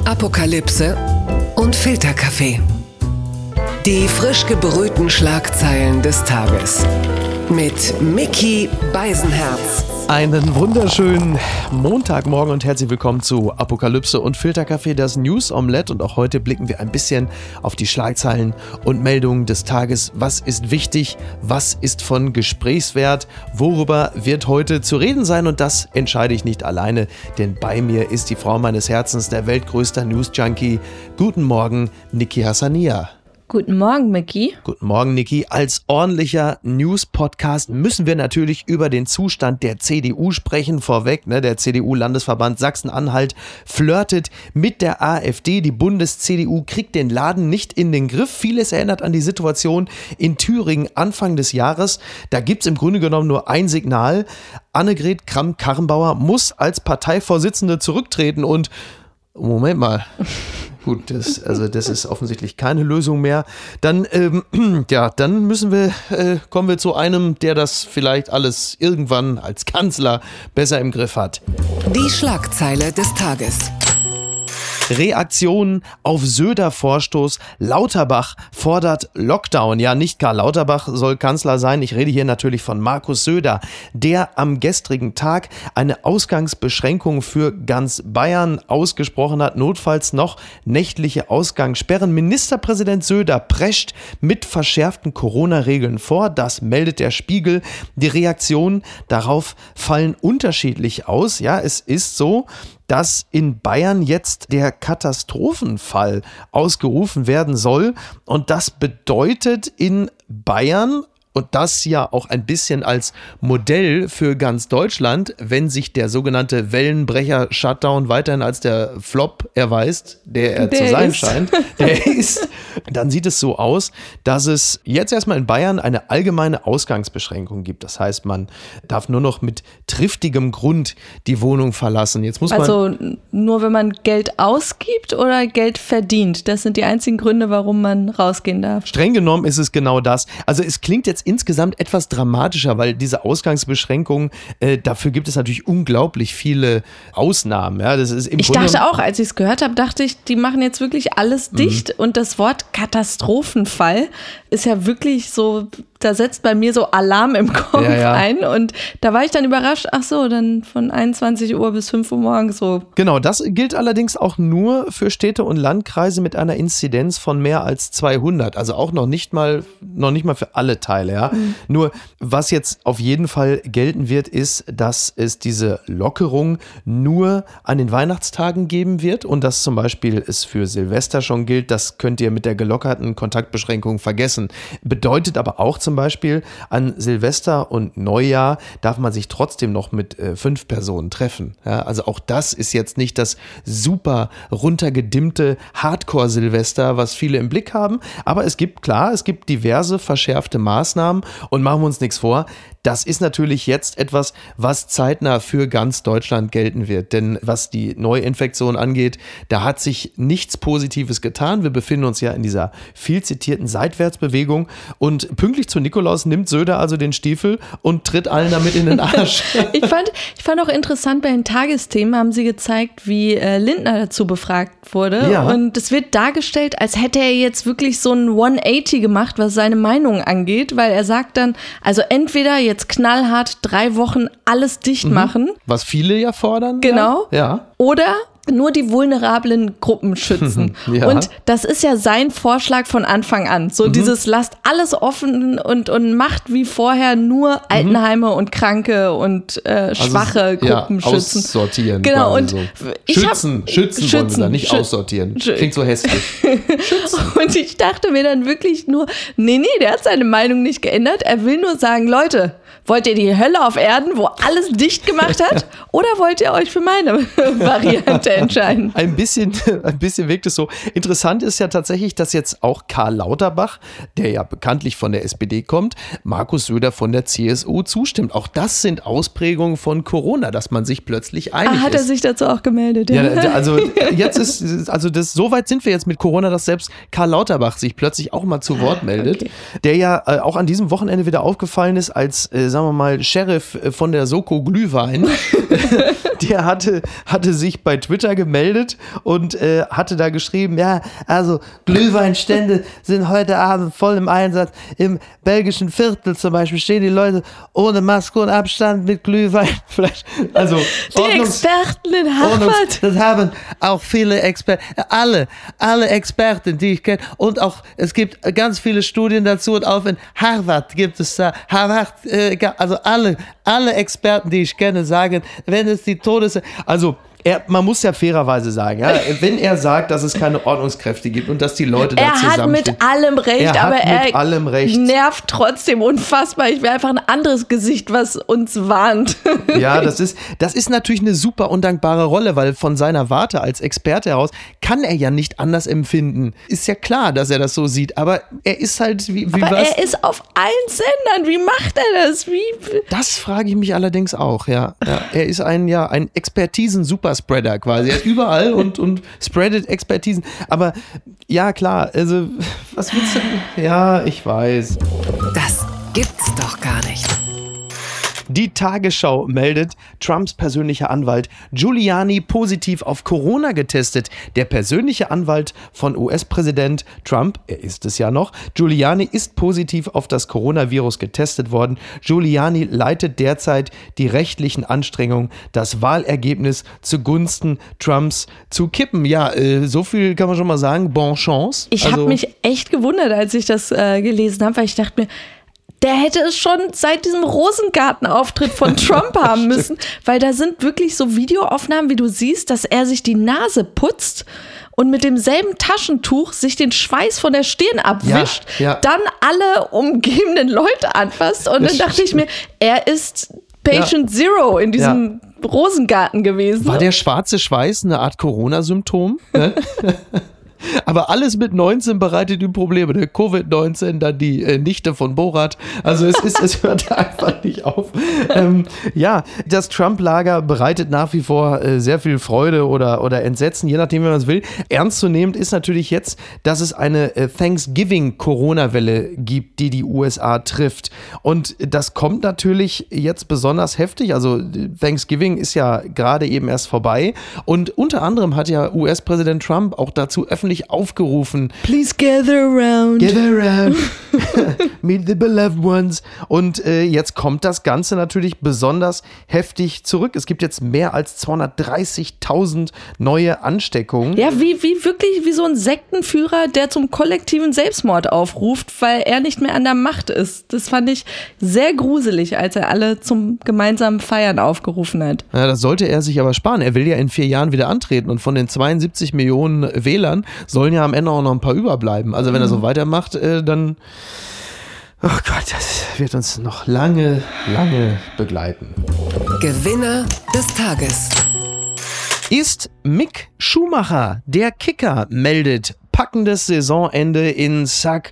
Apokalypse und Filterkaffee. Die frisch gebrühten Schlagzeilen des Tages. Mit Micky Beisenherz. Einen wunderschönen Montagmorgen und herzlich willkommen zu Apokalypse und Filterkaffee, das News Omelette. Und auch heute blicken wir ein bisschen auf die Schlagzeilen und Meldungen des Tages. Was ist wichtig? Was ist von Gesprächswert? Worüber wird heute zu reden sein? Und das entscheide ich nicht alleine, denn bei mir ist die Frau meines Herzens, der weltgrößte News-Junkie. Guten Morgen, Niki Hassania. Guten Morgen, Micky. Guten Morgen, Niki. Als ordentlicher News-Podcast müssen wir natürlich über den Zustand der CDU sprechen. Vorweg, der CDU-Landesverband Sachsen-Anhalt flirtet mit der AfD. Die Bundes-CDU kriegt den Laden nicht in den Griff. Vieles erinnert an die Situation in Thüringen Anfang des Jahres. Da gibt es im Grunde genommen nur ein Signal. Annegret Kramp-Karrenbauer muss als Parteivorsitzende zurücktreten und Moment mal. Gut, das ist offensichtlich keine Lösung mehr. Dann, kommen wir zu einem, der das vielleicht alles irgendwann als Kanzler besser im Griff hat. Die Schlagzeile des Tages. Reaktionen auf Söder-Vorstoß. Lauterbach fordert Lockdown. Ja, nicht Karl Lauterbach soll Kanzler sein. Ich rede hier natürlich von Markus Söder, der am gestrigen Tag eine Ausgangsbeschränkung für ganz Bayern ausgesprochen hat. Notfalls noch nächtliche Ausgangssperren. Ministerpräsident Söder prescht mit verschärften Corona-Regeln vor. Das meldet der Spiegel. Die Reaktionen darauf fallen unterschiedlich aus. Ja, es ist so, dass in Bayern jetzt der Katastrophenfall ausgerufen werden soll. Und das bedeutet in Bayern, und das ja auch ein bisschen als Modell für ganz Deutschland, wenn sich der sogenannte Wellenbrecher-Shutdown weiterhin als der Flop erweist, der er zu sein scheint, dann sieht es so aus, dass es jetzt erstmal in Bayern eine allgemeine Ausgangsbeschränkung gibt. Das heißt, man darf nur noch mit triftigem Grund die Wohnung verlassen. Jetzt muss man nur wenn man Geld ausgibt oder Geld verdient? Das sind die einzigen Gründe, warum man rausgehen darf. Streng genommen ist es genau das. Also es klingt jetzt insgesamt etwas dramatischer, weil diese Ausgangsbeschränkungen, dafür gibt es natürlich unglaublich viele Ausnahmen. Ja, das ist ich dachte auch, als ich es gehört habe, dachte ich, die machen jetzt wirklich alles dicht. Und das Wort Katastrophenfall ist ja wirklich so, da setzt bei mir so Alarm im Kopf ein. Und da war ich dann überrascht, ach so, dann von 21 Uhr bis 5 Uhr morgens so. Genau, das gilt allerdings auch nur für Städte und Landkreise mit einer Inzidenz von mehr als 200. Also auch noch nicht mal für alle Teile. Ja. Nur, was jetzt auf jeden Fall gelten wird, ist, dass es diese Lockerung nur an den Weihnachtstagen geben wird und dass zum Beispiel es für Silvester schon gilt. Das könnt ihr mit der gelockerten Kontaktbeschränkung vergessen. Bedeutet aber auch zum Beispiel, an Silvester und Neujahr darf man sich trotzdem noch mit 5 Personen treffen. Ja, also auch das ist jetzt nicht das super runtergedimmte Hardcore-Silvester, was viele im Blick haben. Aber es gibt diverse verschärfte Maßnahmen und machen wir uns nichts vor. Das ist natürlich jetzt etwas, was zeitnah für ganz Deutschland gelten wird. Denn was die Neuinfektion angeht, da hat sich nichts Positives getan. Wir befinden uns ja in dieser viel zitierten Seitwärtsbewegung. Und pünktlich zu Nikolaus nimmt Söder also den Stiefel und tritt allen damit in den Arsch. Ich fand auch interessant, bei den Tagesthemen haben sie gezeigt, wie Lindner dazu befragt wurde. Ja. Und es wird dargestellt, als hätte er jetzt wirklich so ein 180 gemacht, was seine Meinung angeht. Weil er sagt dann, also entweder jetzt knallhart 3 Wochen alles dicht machen. Was viele ja fordern. Genau. Ja. Oder nur die vulnerablen Gruppen schützen. Ja. Und das ist ja sein Vorschlag von Anfang an. So dieses lasst alles offen und macht wie vorher nur Altenheime und Kranke und schwache Gruppen schützen. Aussortieren. Genau. Und so. Schützen wollen wir da, nicht aussortieren. Klingt so hässlich. Schützen. Und ich dachte mir dann wirklich nur, nee, der hat seine Meinung nicht geändert. Er will nur sagen, Leute, wollt ihr die Hölle auf Erden, wo alles dicht gemacht hat? Oder wollt ihr euch für meine Variante entscheiden? Ein bisschen wirkt es so. Interessant ist ja tatsächlich, dass jetzt auch Karl Lauterbach, der ja bekanntlich von der SPD kommt, Markus Söder von der CSU zustimmt. Auch das sind Ausprägungen von Corona, dass man sich plötzlich einig ist. Hat er sich dazu auch gemeldet? Ja, also so weit sind wir jetzt mit Corona, dass selbst Karl Lauterbach sich plötzlich auch mal zu Wort meldet, der ja auch an diesem Wochenende wieder aufgefallen ist, als sagen wir mal, Sheriff von der Soko Glühwein, der hatte sich bei Twitter gemeldet und hatte da geschrieben, ja, also Glühweinstände sind heute Abend voll im Einsatz. Im belgischen Viertel zum Beispiel stehen die Leute ohne Maske und Abstand mit Glühwein. Vielleicht, also die Experten in Harvard. Das haben auch viele Experten, alle Experten, die ich kenne. Und auch, es gibt ganz viele Studien dazu und auch in Harvard gibt es da, also alle Experten, die ich kenne, sagen, wenn es die also man muss ja fairerweise sagen, ja, wenn er sagt, dass es keine Ordnungskräfte gibt und dass die Leute da zusammenstehen. Er hat mit allem recht, er nervt trotzdem unfassbar. Ich will einfach ein anderes Gesicht, was uns warnt. Ja, das ist natürlich eine super undankbare Rolle, weil von seiner Warte als Experte heraus kann er ja nicht anders empfinden. Ist ja klar, dass er das so sieht, aber er ist halt er ist auf allen Sendern. Wie macht er das? Das frage ich mich allerdings auch, ja. Er ist ein Expertisen-Superspreader quasi. Er ist überall und spreadet Expertisen. Aber ja, klar, also, was willst du? Ja, ich weiß. Das gibt's doch gar nicht. Die Tagesschau meldet, Trumps persönlicher Anwalt Giuliani positiv auf Corona getestet. Der persönliche Anwalt von US-Präsident Trump, er ist es ja noch, Giuliani ist positiv auf das Coronavirus getestet worden. Giuliani leitet derzeit die rechtlichen Anstrengungen, das Wahlergebnis zugunsten Trumps zu kippen. Ja, so viel kann man schon mal sagen. Bonne chance. Ich habe mich echt gewundert, als ich das gelesen habe, weil ich dachte mir, der hätte es schon seit diesem Rosengarten-Auftritt von Trump haben müssen, weil da sind wirklich so Videoaufnahmen, wie du siehst, dass er sich die Nase putzt und mit demselben Taschentuch sich den Schweiß von der Stirn abwischt, dann alle umgebenden Leute anfasst und dann dachte ich mir, er ist Patient Zero in diesem Rosengarten gewesen. War der schwarze Schweiß eine Art Corona-Symptom? Aber alles mit 19 bereitet ihm Probleme. Der Covid-19, dann die Nichte von Borat. Also es hört einfach nicht auf. Das Trump-Lager bereitet nach wie vor sehr viel Freude oder Entsetzen, je nachdem, wie man es will. Ernstzunehmend ist natürlich jetzt, dass es eine Thanksgiving-Corona-Welle gibt, die die USA trifft. Und das kommt natürlich jetzt besonders heftig. Also Thanksgiving ist ja gerade eben erst vorbei. Und unter anderem hat ja US-Präsident Trump auch dazu öffentlich aufgerufen. Please gather around. Gather around. Meet the beloved ones. Und jetzt kommt das Ganze natürlich besonders heftig zurück. Es gibt jetzt mehr als 230.000 neue Ansteckungen. Ja, wie so ein Sektenführer, der zum kollektiven Selbstmord aufruft, weil er nicht mehr an der Macht ist. Das fand ich sehr gruselig, als er alle zum gemeinsamen Feiern aufgerufen hat. Ja, das sollte er sich aber sparen. Er will ja in 4 Jahren wieder antreten und von den 72 Millionen Wählern sollen ja am Ende auch noch ein paar überbleiben. Also wenn er so weitermacht, dann, oh Gott, das wird uns noch lange, lange begleiten. Gewinner des Tages ist Mick Schumacher. Der Kicker meldet packendes Saisonende in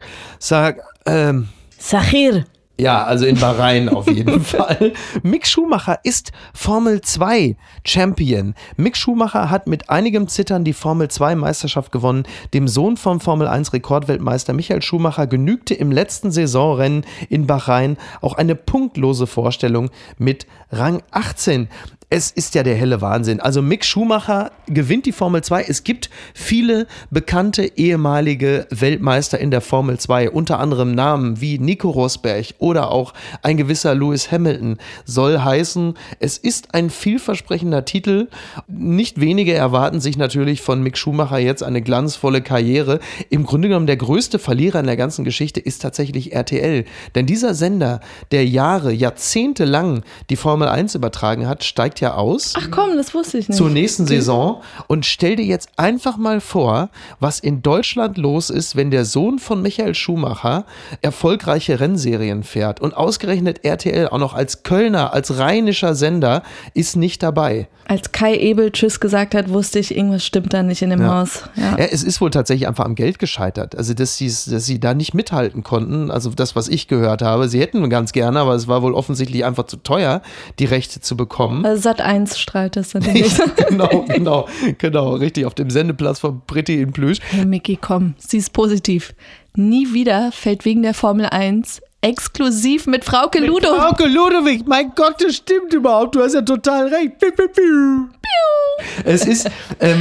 Sakhir. Ja, also in Bahrain auf jeden Fall. Mick Schumacher ist Formel 2 Champion. Mick Schumacher hat mit einigem Zittern die Formel 2 Meisterschaft gewonnen. Dem Sohn vom Formel 1 Rekordweltmeister Michael Schumacher genügte im letzten Saisonrennen in Bahrain auch eine punktlose Vorstellung mit Rang 18. Es ist ja der helle Wahnsinn. Also Mick Schumacher gewinnt die Formel 2. Es gibt viele bekannte ehemalige Weltmeister in der Formel 2, unter anderem Namen wie Nico Rosberg oder auch ein gewisser Lewis Hamilton. Soll heißen, es ist ein vielversprechender Titel. Nicht wenige erwarten sich natürlich von Mick Schumacher jetzt eine glanzvolle Karriere. Im Grunde genommen der größte Verlierer in der ganzen Geschichte ist tatsächlich RTL. Denn dieser Sender, der jahrzehntelang die Formel 1 übertragen hat, steigt ja aus. Ach komm, das wusste ich nicht. Zur nächsten Saison. Und stell dir jetzt einfach mal vor, was in Deutschland los ist, wenn der Sohn von Michael Schumacher erfolgreiche Rennserien fährt. Und ausgerechnet RTL auch noch als Kölner, als rheinischer Sender ist nicht dabei. Als Kai Ebel Tschüss gesagt hat, wusste ich, irgendwas stimmt da nicht in dem Haus. Ja, es ist wohl tatsächlich einfach am Geld gescheitert. Also, dass sie da nicht mithalten konnten. Also das, was ich gehört habe. Sie hätten ganz gerne, aber es war wohl offensichtlich einfach zu teuer, die Rechte zu bekommen. Sat.1 strahlt das dann nicht. Genau, richtig. Auf dem Sendeplatz von Pretty in Plüsch. Hey Micky, komm, sie ist positiv. Nie wieder fällt wegen der Formel 1 exklusiv mit Frauke Ludowig. Frauke Ludowig, mein Gott, das stimmt überhaupt. Du hast ja total recht. Es ist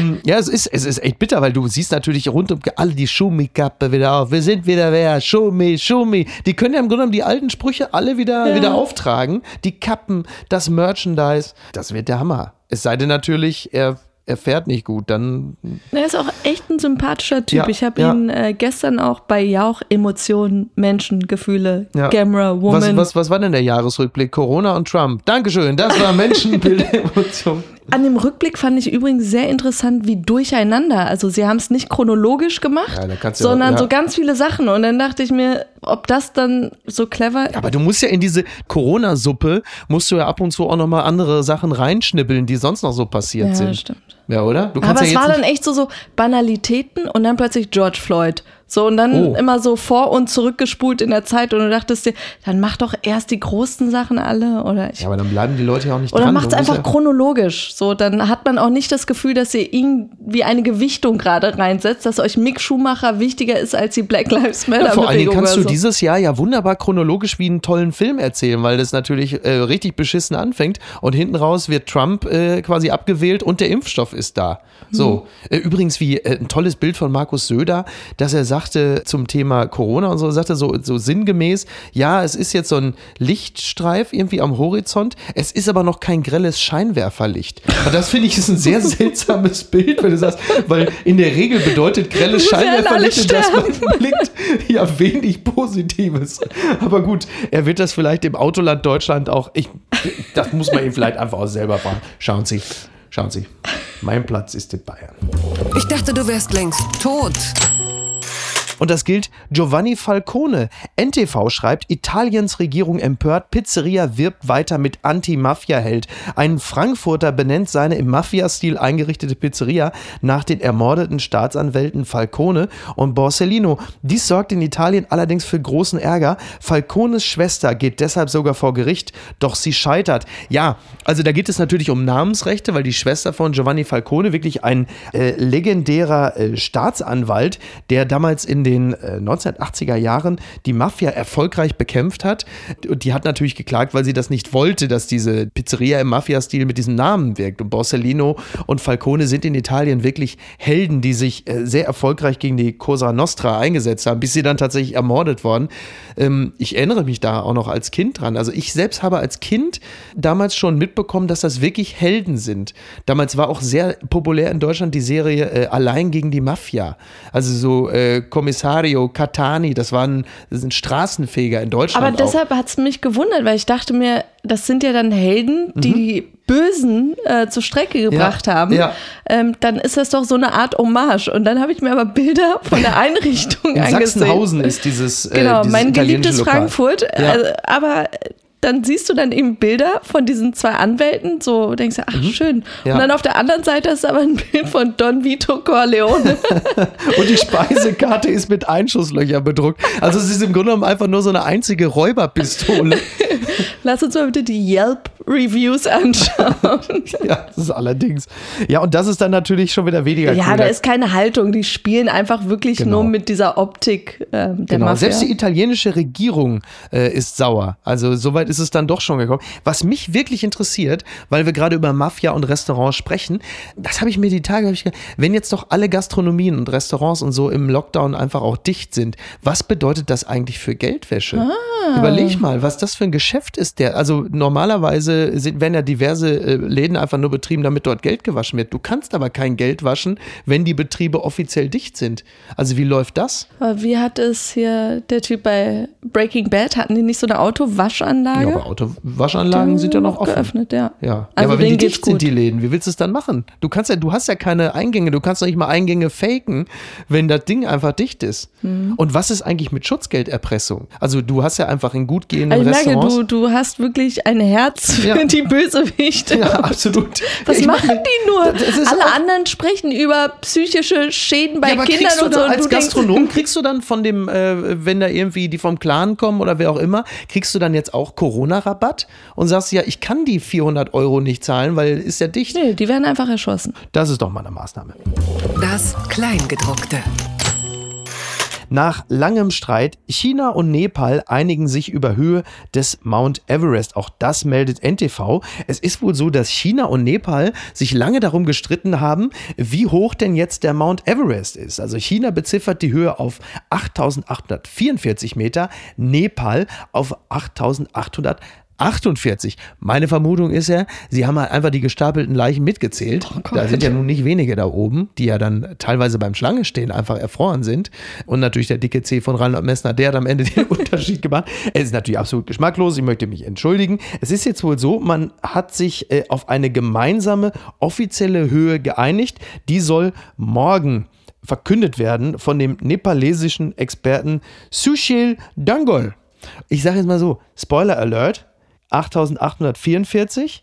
echt bitter, weil du siehst natürlich rund um alle die Schumi-Kappe wieder auf. Wir sind wieder wer? Schumi. Die können ja im Grunde genommen die alten Sprüche alle wieder auftragen. Die Kappen, das Merchandise. Das wird der Hammer. Es sei denn natürlich, er fährt nicht gut, dann... Er ist auch echt ein sympathischer Typ. Ja, ich habe ihn gestern auch bei Jauch Emotionen, Menschen, Gefühle, Gamera, Woman. Was war denn der Jahresrückblick? Corona und Trump. Dankeschön, das war Menschenbild, Emotionen. An dem Rückblick fand ich übrigens sehr interessant, wie durcheinander. Also sie haben es nicht chronologisch gemacht, sondern so ganz viele Sachen. Und dann dachte ich mir, ob das dann so clever... Aber du musst ja in diese Corona-Suppe, musst du ja ab und zu auch nochmal andere Sachen reinschnibbeln, die sonst noch so passiert sind. Ja, stimmt. Ja, oder? Aber es war dann echt so Banalitäten und dann plötzlich George Floyd. So, und dann immer so vor- und zurückgespult in der Zeit und du dachtest dir, dann mach doch erst die großen Sachen alle. Oder aber dann bleiben die Leute ja auch nicht dran. Oder macht es einfach chronologisch. So, dann hat man auch nicht das Gefühl, dass ihr irgendwie eine Gewichtung gerade reinsetzt, dass euch Mick Schumacher wichtiger ist als die Black Lives Matter-Bewegung. Vor allen Dingen kannst du dieses Jahr ja wunderbar chronologisch wie einen tollen Film erzählen, weil das natürlich richtig beschissen anfängt und hinten raus wird Trump quasi abgewählt und der Impfstoff ist da. So, übrigens wie ein tolles Bild von Markus Söder, dass er sagte zum Thema Corona und so, sagte so sinngemäß, ja, es ist jetzt so ein Lichtstreif irgendwie am Horizont, es ist aber noch kein grelles Scheinwerferlicht. Und das finde ich ist ein sehr seltsames Bild, wenn du sagst, weil in der Regel bedeutet grelles Scheinwerferlicht, dass man blickt, ja wenig Positives. Aber gut, er wird das vielleicht im Autoland Deutschland auch, das muss man ihm vielleicht einfach auch selber fragen. Schauen Sie, mein Platz ist in Bayern. Ich dachte, du wärst längst tot. Und das gilt Giovanni Falcone. NTV schreibt, Italiens Regierung empört, Pizzeria wirbt weiter mit Anti-Mafia-Held. Ein Frankfurter benennt seine im Mafia-Stil eingerichtete Pizzeria nach den ermordeten Staatsanwälten Falcone und Borsellino. Dies sorgt in Italien allerdings für großen Ärger. Falcones Schwester geht deshalb sogar vor Gericht, doch sie scheitert. Ja, also da geht es natürlich um Namensrechte, weil die Schwester von Giovanni Falcone wirklich ein legendärer Staatsanwalt, der damals in den 1980er Jahren die Mafia erfolgreich bekämpft hat. Und die hat natürlich geklagt, weil sie das nicht wollte, dass diese Pizzeria im Mafia-Stil mit diesem Namen wirkt. Und Borsellino und Falcone sind in Italien wirklich Helden, die sich sehr erfolgreich gegen die Cosa Nostra eingesetzt haben, bis sie dann tatsächlich ermordet wurden. Ich erinnere mich da auch noch als Kind dran. Also ich selbst habe als Kind damals schon mitbekommen, dass das wirklich Helden sind. Damals war auch sehr populär in Deutschland die Serie Allein gegen die Mafia. Also so Kommissario Catani, das sind Straßenfeger in Deutschland. Aber deshalb hat es mich gewundert, weil ich dachte mir, das sind ja dann Helden, die Bösen zur Strecke gebracht haben. Ja. Dann ist das doch so eine Art Hommage. Und dann habe ich mir aber Bilder von der Einrichtung angesehen. Sachsenhausen ist dieses genau, dieses mein geliebtes Lokal. Frankfurt. Ja. Aber dann siehst du dann eben Bilder von diesen zwei Anwälten, so denkst du, ach schön. Ja. Und dann auf der anderen Seite ist aber ein Bild von Don Vito Corleone. Und die Speisekarte ist mit Einschusslöchern bedruckt. Also es ist im Grunde genommen einfach nur so eine einzige Räuberpistole. Lass uns mal bitte die Yelp-Reviews anschauen. Ja, das ist allerdings. Ja, und das ist dann natürlich schon wieder weniger cool. Ja, da ist keine Haltung. Die spielen einfach wirklich nur mit dieser Optik der Mafia. Selbst die italienische Regierung ist sauer. Also soweit ist es dann doch schon gekommen. Was mich wirklich interessiert, weil wir gerade über Mafia und Restaurants sprechen, das habe ich mir die Tage gedacht, wenn jetzt doch alle Gastronomien und Restaurants und so im Lockdown einfach auch dicht sind, was bedeutet das eigentlich für Geldwäsche? Überleg mal, was das für ein Geschäft ist. Also normalerweise werden ja diverse Läden einfach nur betrieben, damit dort Geld gewaschen wird. Du kannst aber kein Geld waschen, wenn die Betriebe offiziell dicht sind. Also wie läuft das? Wie hat es hier der Typ bei Breaking Bad, hatten die nicht so eine Autowaschanlage? Ja, aber Autowaschanlagen sind ja noch offen. Geöffnet, ja. Also aber wenn die dicht sind, die Läden, wie willst du es dann machen? Du hast ja keine Eingänge, du kannst doch nicht mal Eingänge faken, wenn das Ding einfach dicht ist. Und was ist eigentlich mit Schutzgelderpressung? Also du hast ja einfach in gut gehenden Restaurants... Du hast wirklich ein Herz für die Bösewichte. Ja, absolut. Was machen die nur? Alle anderen sprechen über psychische Schäden bei Kindern und so. Als Gastronom kriegst du dann von dem, wenn da irgendwie die vom Clan kommen oder wer auch immer, kriegst du dann jetzt auch Corona-Rabatt und sagst ja, ich kann die 400 € nicht zahlen, weil ist ja dicht. Nee, die werden einfach erschossen. Das ist doch mal eine Maßnahme. Das Kleingedruckte. Nach langem Streit, China und Nepal einigen sich über Höhe des Mount Everest. Auch das meldet NTV. Es ist wohl so, dass China und Nepal sich lange darum gestritten haben, wie hoch denn jetzt der Mount Everest ist. Also China beziffert die Höhe auf 8.844 Meter, Nepal auf 8.848. Meine Vermutung ist ja, sie haben halt einfach die gestapelten Leichen mitgezählt. Da sind ja nun nicht wenige da oben, die ja dann teilweise beim Schlangenstehen einfach erfroren sind. Und natürlich der dicke C von Reinhold Messner, der hat am Ende den Unterschied gemacht. Es ist natürlich absolut geschmacklos, ich möchte mich entschuldigen. Es ist jetzt wohl so, man hat sich auf eine gemeinsame offizielle Höhe geeinigt. Die soll morgen verkündet werden von dem nepalesischen Experten Sushil Dangol. Ich sage jetzt mal so, Spoiler Alert, 8.844,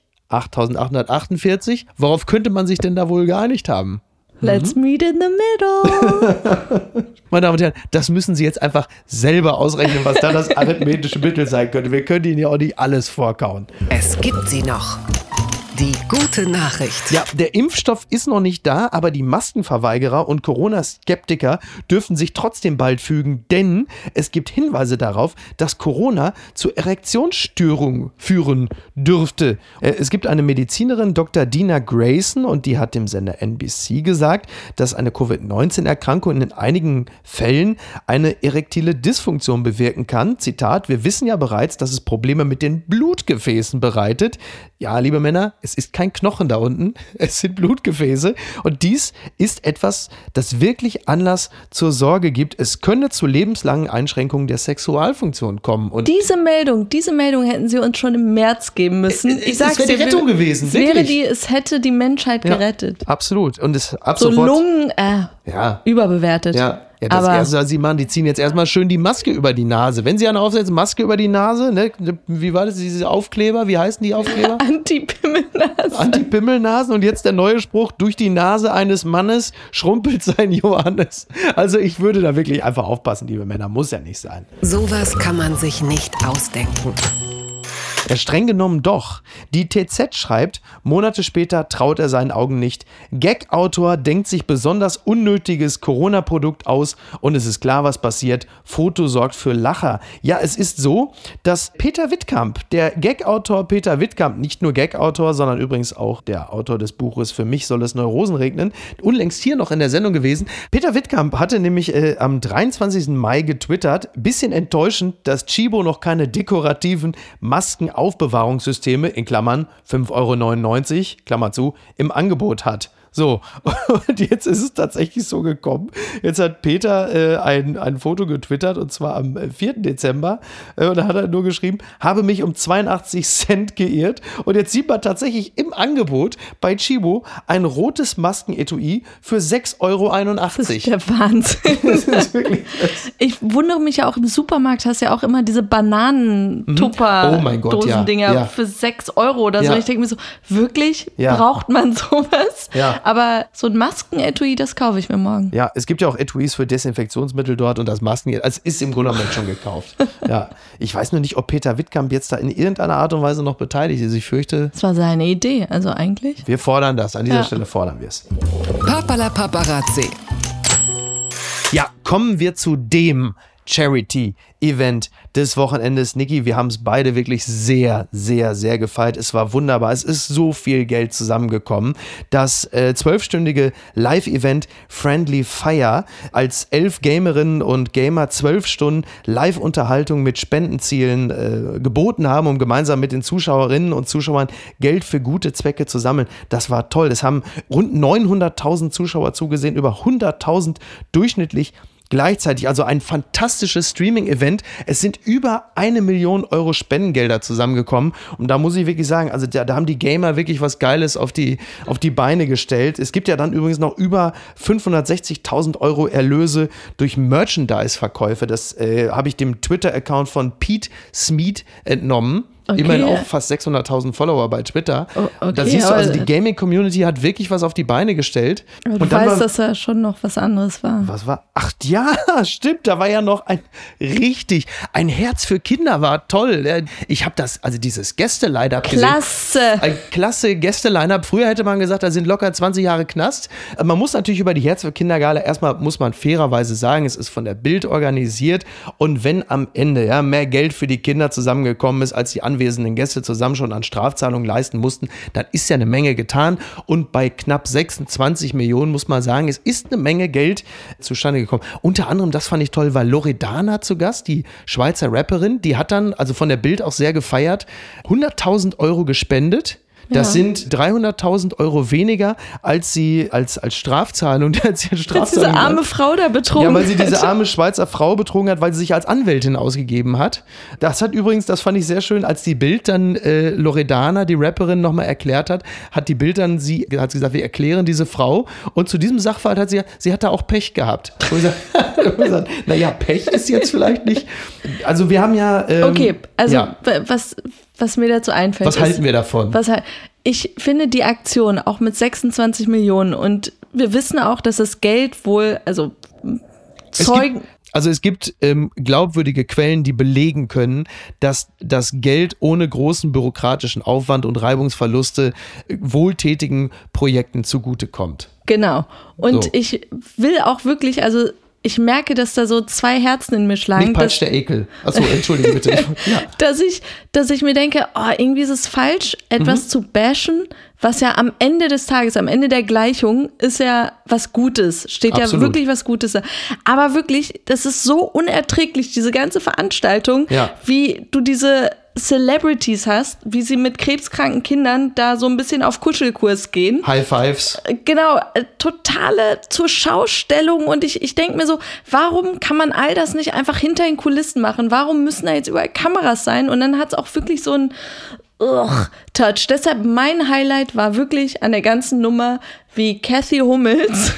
8.848. Worauf könnte man sich denn da wohl geeinigt haben? Let's meet in the middle. Meine Damen und Herren, das müssen Sie jetzt einfach selber ausrechnen, was da das arithmetische Mittel sein könnte. Wir können Ihnen ja auch nicht alles vorkauen. Es gibt sie noch. Die gute Nachricht. Ja, der Impfstoff ist noch nicht da, aber die Maskenverweigerer und Corona-Skeptiker dürfen sich trotzdem bald fügen, denn es gibt Hinweise darauf, dass Corona zu Erektionsstörungen führen dürfte. Es gibt eine Medizinerin, Dr. Dina Grayson, und die hat dem Sender NBC gesagt, dass eine Covid-19-Erkrankung in einigen Fällen eine erektile Dysfunktion bewirken kann. Zitat, wir wissen ja bereits, dass es Probleme mit den Blutgefäßen bereitet. Ja, liebe Männer, es ist kein Knochen da unten, es sind Blutgefäße und dies ist etwas, das wirklich Anlass zur Sorge gibt. Es könne zu lebenslangen Einschränkungen der Sexualfunktion kommen. Und diese Meldung hätten sie uns schon im März geben müssen. Ich sag's das wäre die Rettung gewesen, es hätte die Menschheit gerettet. Absolut. Und es ab so sofort, Lungen, überbewertet. Ja, das Erste, was sie machen, die ziehen jetzt erstmal schön die Maske über die Nase. Wenn sie eine aufsetzen, Maske über die Nase, ne? Wie war das, diese Aufkleber? Wie heißen die Aufkleber? Anti-Pimmelnasen. Anti-Pimmelnasen und jetzt der neue Spruch, durch die Nase eines Mannes schrumpelt sein Johannes. Also ich würde da wirklich einfach aufpassen, liebe Männer, muss ja nicht sein. Sowas kann man sich nicht ausdenken. Ja, streng genommen doch. Die TZ schreibt, Monate später traut er seinen Augen nicht. Gag-Autor denkt sich besonders unnötiges Corona-Produkt aus und es ist klar, was passiert. Foto sorgt für Lacher. Ja, es ist so, dass Peter Wittkamp, der Gag-Autor Peter Wittkamp, nicht nur Gag-Autor, sondern übrigens auch der Autor des Buches Für mich soll es Neurosen regnen, unlängst hier noch in der Sendung gewesen. Peter Wittkamp hatte nämlich am 23. Mai getwittert, bisschen enttäuschend, dass Chibo noch keine dekorativen Maskenaufbewahrungssysteme, in Klammern 5,99 €, Klammer zu, im Angebot hat. So, und jetzt ist es tatsächlich so gekommen. Jetzt hat Peter ein Foto getwittert, und zwar am 4. Dezember. Und da hat er nur geschrieben, habe mich um 82 Cent geirrt. Und jetzt sieht man tatsächlich im Angebot bei Chibo ein rotes Maskenetui für 6,81 €. Das ist der Wahnsinn. Das ist wirklich ich wundere mich ja auch, im Supermarkt hast du ja auch immer diese Bananen-Tupper-Dosendinger für 6 € oder so. Ja. Ich denke mir so, wirklich? Ja. Braucht man sowas? Ja. Aber so ein Maskenetui, das kaufe ich mir morgen. Ja, es gibt ja auch Etuis für Desinfektionsmittel dort und das Masken, also ist im Grunde genommen schon gekauft. Ja, ich weiß nur nicht, ob Peter Wittkamp jetzt da in irgendeiner Art und Weise noch beteiligt ist. Ich fürchte... Das war seine Idee, also eigentlich. Wir fordern das, an dieser Stelle fordern wir es. Papala Paparazzi. Ja, kommen wir zu dem Charity-Event des Wochenendes. Niki, wir haben es beide wirklich sehr, sehr, sehr gefeiert. Es war wunderbar. Es ist so viel Geld zusammengekommen. Das 12-stündige Live-Event Friendly Fire, als 11 Gamerinnen und Gamer 12 Stunden Live-Unterhaltung mit Spendenzielen geboten haben, um gemeinsam mit den Zuschauerinnen und Zuschauern Geld für gute Zwecke zu sammeln. Das war toll. Es haben rund 900.000 Zuschauer zugesehen, über 100.000 durchschnittlich gleichzeitig, also ein fantastisches Streaming-Event. Es sind über 1 Million € Spendengelder zusammengekommen. Und da muss ich wirklich sagen, also da haben die Gamer wirklich was Geiles auf die Beine gestellt. Es gibt ja dann übrigens noch über 560.000 € Erlöse durch Merchandise-Verkäufe. Das habe ich dem Twitter-Account von Pete Smeet entnommen. Okay. Immerhin auch fast 600.000 Follower bei Twitter. Okay, da siehst du, also die Gaming-Community hat wirklich was auf die Beine gestellt. Aber du weißt, dass da schon noch was anderes war. Was war? Ach ja, stimmt, da war ja noch ein Herz für Kinder war toll. Ich habe dieses Gäste-Line-Up gesehen. Klasse. Ein klasse Gäste-Line-Up. Früher hätte man gesagt, da sind locker 20 Jahre Knast. Man muss natürlich über die Herz für Kinder-Gala, erstmal muss man fairerweise sagen, es ist von der Bild organisiert und wenn am Ende mehr Geld für die Kinder zusammengekommen ist, als die anwesenden Gäste zusammen schon an Strafzahlungen leisten mussten, dann ist ja eine Menge getan und bei knapp 26 Millionen muss man sagen, es ist eine Menge Geld zustande gekommen. Unter anderem, das fand ich toll, war Loredana zu Gast, die Schweizer Rapperin, die hat dann, also von der Bild auch sehr gefeiert, 100.000 € gespendet. Das sind 300.000 € weniger, als sie als Strafzahlung. Als diese arme Frau da betrogen hat. Ja, weil sie diese arme Schweizer Frau betrogen hat, weil sie sich als Anwältin ausgegeben hat. Das fand ich sehr schön, als die Bild dann Loredana, die Rapperin, nochmal erklärt hat, hat die Bild dann hat sie gesagt, wir erklären diese Frau. Und zu diesem Sachverhalt hat sie hat da auch Pech gehabt. Und ich gesagt, naja, Pech ist jetzt vielleicht nicht. Also wir haben ja. Okay, also was mir dazu einfällt. Was halten wir davon? Ich finde die Aktion auch mit 26 Millionen und wir wissen auch, dass das Geld wohl, es gibt glaubwürdige Quellen, die belegen können, dass das Geld ohne großen bürokratischen Aufwand und Reibungsverluste wohltätigen Projekten zugutekommt. Genau. Und ich will auch wirklich, ich merke, dass da so zwei Herzen in mir schlagen. Nicht Patsch der Ekel. Achso, entschuldige bitte. Ja. Dass ich mir denke, irgendwie ist es falsch, etwas zu bashen, was ja am Ende des Tages, am Ende der Gleichung, ist ja was Gutes. Steht Absolut. Ja wirklich was Gutes da. Aber wirklich, das ist so unerträglich, diese ganze Veranstaltung, wie du diese Celebrities hast, wie sie mit krebskranken Kindern da so ein bisschen auf Kuschelkurs gehen. High Fives. Genau, totale Zurschaustellung und ich denke mir so, warum kann man all das nicht einfach hinter den Kulissen machen? Warum müssen da jetzt überall Kameras sein? Und dann hat es auch wirklich so ein Touch. Deshalb mein Highlight war wirklich an der ganzen Nummer, wie Kathy Hummels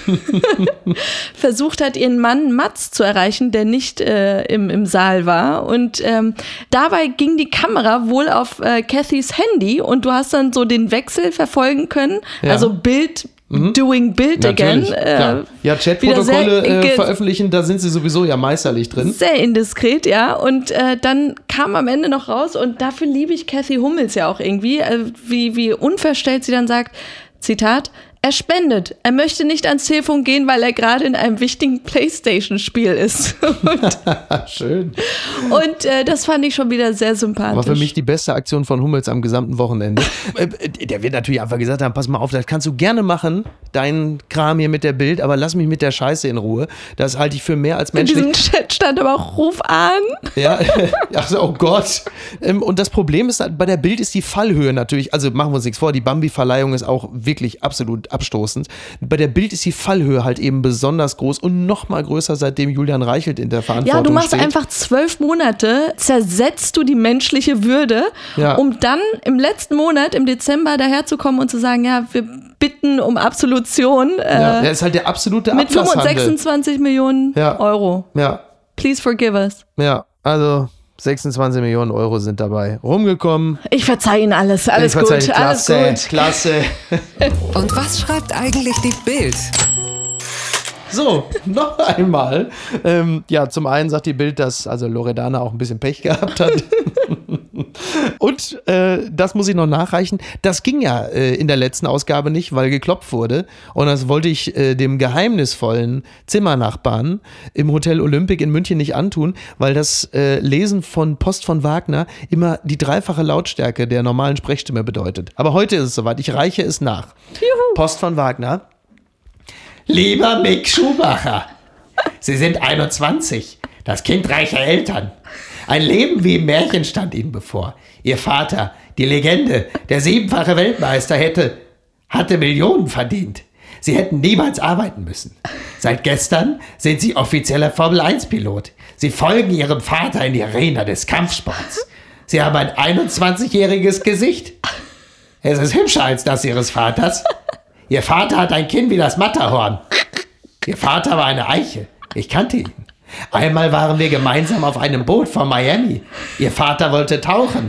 versucht hat, ihren Mann Mats zu erreichen, der nicht im Saal war. Und dabei ging die Kamera wohl auf Kathys Handy und du hast dann so den Wechsel verfolgen können. Ja. Also Bild doing Bild again. Ja, Chatprotokolle veröffentlichen, da sind sie sowieso ja meisterlich drin. Sehr indiskret, ja. Und dann kam am Ende noch raus und dafür liebe ich Kathy Hummels ja auch irgendwie, wie unverstellt sie dann sagt, Zitat, er spendet. Er möchte nicht ans Telefon gehen, weil er gerade in einem wichtigen PlayStation-Spiel ist. Schön. Und das fand ich schon wieder sehr sympathisch. War für mich die beste Aktion von Hummels am gesamten Wochenende. Der wird natürlich einfach gesagt haben, pass mal auf, das kannst du gerne machen, deinen Kram hier mit der Bild, aber lass mich mit der Scheiße in Ruhe. Das halte ich für mehr als menschlich. In diesem Chat stand aber auch Ruf an. Ja, oh Gott. Und das Problem ist, bei der Bild ist die Fallhöhe natürlich, also machen wir uns nichts vor, die Bambi-Verleihung ist auch wirklich absolut abstoßend. Bei der Bild ist die Fallhöhe halt eben besonders groß und noch mal größer, seitdem Julian Reichelt in der Verantwortung steht. Ja, du machst einfach 12 Monate, zersetzt du die menschliche Würde, um dann im letzten Monat, im Dezember, daherzukommen und zu sagen, ja, wir bitten um Absolution. Das ist halt der absolute mit Ablasshandel. 26 Millionen Euro. Ja. Please forgive us. Ja, also 26 Millionen Euro sind dabei rumgekommen. Ich verzeihe Ihnen alles. Alles gut. Klasse. Und was schreibt eigentlich die Bild? So, noch einmal. Zum einen sagt die Bild, dass Loredana auch ein bisschen Pech gehabt hat. Und das muss ich noch nachreichen. Das ging ja in der letzten Ausgabe nicht, weil geklopft wurde. Und das wollte ich dem geheimnisvollen Zimmernachbarn im Hotel Olympic in München nicht antun, weil das Lesen von Post von Wagner immer die dreifache Lautstärke der normalen Sprechstimme bedeutet. Aber heute ist es soweit. Ich reiche es nach. Juhu. Post von Wagner. Lieber Mick Schumacher, Sie sind 21, das Kind reicher Eltern. Ein Leben wie im Märchen stand Ihnen bevor. Ihr Vater, die Legende, der 7-fache Weltmeister, hatte Millionen verdient. Sie hätten niemals arbeiten müssen. Seit gestern sind Sie offizieller Formel-1-Pilot. Sie folgen Ihrem Vater in die Arena des Kampfsports. Sie haben ein 21-jähriges Gesicht. Es ist hübscher als das Ihres Vaters. Ihr Vater hat ein Kinn wie das Matterhorn. Ihr Vater war eine Eiche. Ich kannte ihn. Einmal waren wir gemeinsam auf einem Boot von Miami. Ihr Vater wollte tauchen.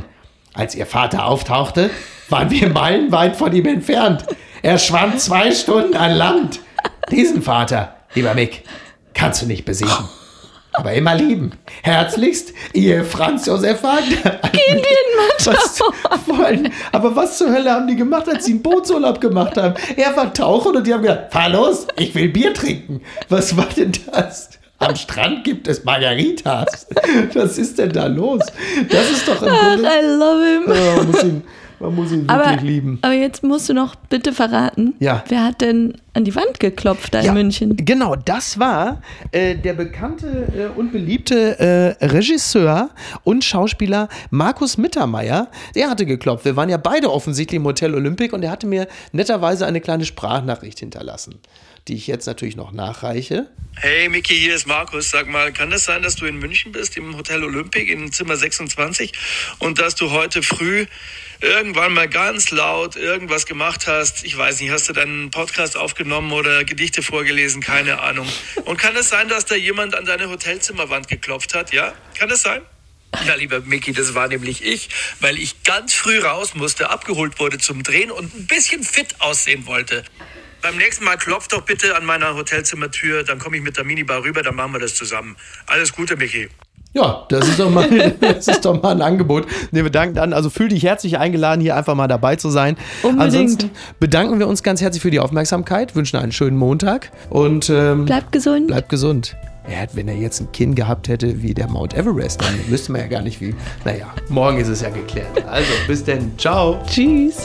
Als ihr Vater auftauchte, waren wir meilenweit von ihm entfernt. Er schwamm 2 Stunden an Land. Diesen Vater, lieber Mick, kannst du nicht besiegen. Aber immer lieben. Herzlichst, ihr Franz Josef Wagner. Gehen wir in Matterhorn. Aber was zur Hölle haben die gemacht, als sie einen Bootsurlaub gemacht haben? Er war tauchen und die haben gesagt, fahr los, ich will Bier trinken. Was war denn das? Am Strand gibt es Margaritas. Was ist denn da los? Das ist doch im Grunde... I love him. Man muss ihn wirklich lieben. Aber jetzt musst du noch bitte verraten, wer hat denn an die Wand geklopft da in München? Genau, das war der bekannte und beliebte Regisseur und Schauspieler Markus Mittermeier. Der hatte geklopft. Wir waren ja beide offensichtlich im Hotel Olympic und er hatte mir netterweise eine kleine Sprachnachricht hinterlassen, die ich jetzt natürlich noch nachreiche. Hey Micky, hier ist Markus. Sag mal, kann das sein, dass du in München bist, im Hotel Olympic, in Zimmer 26 und dass du heute früh irgendwann mal ganz laut irgendwas gemacht hast? Ich weiß nicht, hast du deinen Podcast aufgenommen oder Gedichte vorgelesen? Keine Ahnung. Und kann es sein, dass da jemand an deine Hotelzimmerwand geklopft hat? Ja? Kann das sein? Ja, lieber Micky, das war nämlich ich, weil ich ganz früh raus musste, abgeholt wurde zum Drehen und ein bisschen fit aussehen wollte. Beim nächsten Mal klopft doch bitte an meiner Hotelzimmertür, dann komme ich mit der Minibar rüber, dann machen wir das zusammen. Alles Gute, Micky. Ja, das ist doch mal ein Angebot. Nee, wir danken dann. Also fühl dich herzlich eingeladen, hier einfach mal dabei zu sein. Unbedingt. Ansonsten bedanken wir uns ganz herzlich für die Aufmerksamkeit, wünschen einen schönen Montag und bleibt gesund. Bleibt gesund. Wenn er jetzt ein Kinn gehabt hätte wie der Mount Everest, dann wüsste man ja gar nicht wie. Naja, morgen ist es ja geklärt. Also, bis denn. Ciao. Tschüss.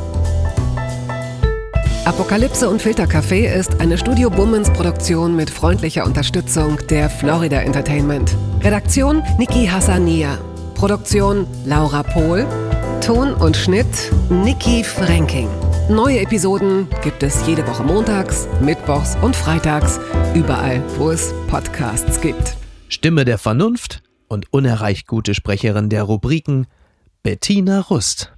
Apokalypse und Filtercafé ist eine Studio Bummens Produktion mit freundlicher Unterstützung der Florida Entertainment. Redaktion Niki Hassania. Produktion Laura Pohl. Ton und Schnitt Niki Fränking. Neue Episoden gibt es jede Woche montags, mittwochs und freitags, überall, wo es Podcasts gibt. Stimme der Vernunft und unerreicht gute Sprecherin der Rubriken Bettina Rust.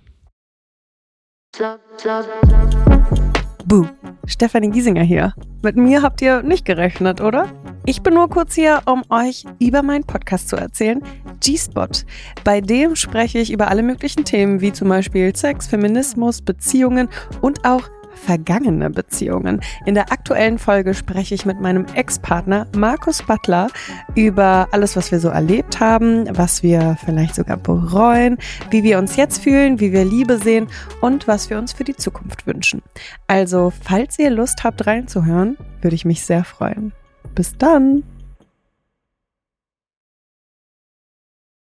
Buh, Stefanie Giesinger hier. Mit mir habt ihr nicht gerechnet, oder? Ich bin nur kurz hier, um euch über meinen Podcast zu erzählen, G-Spot. Bei dem spreche ich über alle möglichen Themen, wie zum Beispiel Sex, Feminismus, Beziehungen und auch vergangene Beziehungen. In der aktuellen Folge spreche ich mit meinem Ex-Partner Markus Butler über alles, was wir so erlebt haben, was wir vielleicht sogar bereuen, wie wir uns jetzt fühlen, wie wir Liebe sehen und was wir uns für die Zukunft wünschen. Also, falls ihr Lust habt reinzuhören, würde ich mich sehr freuen. Bis dann!